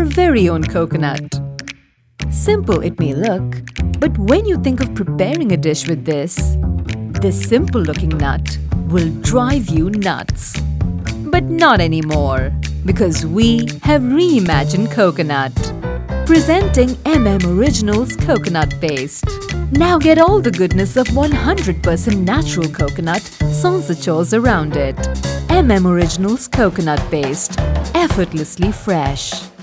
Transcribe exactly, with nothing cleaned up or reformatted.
our very own coconut. Simple it may look, but when you think of preparing a dish with this, this simple-looking nut will drive you nuts. But not anymore, because we have reimagined coconut. Presenting M M Originals Coconut Paste. Now get all the goodness of one hundred percent natural coconut sans the chores around it. M M Originals Coconut Paste. Effortlessly fresh.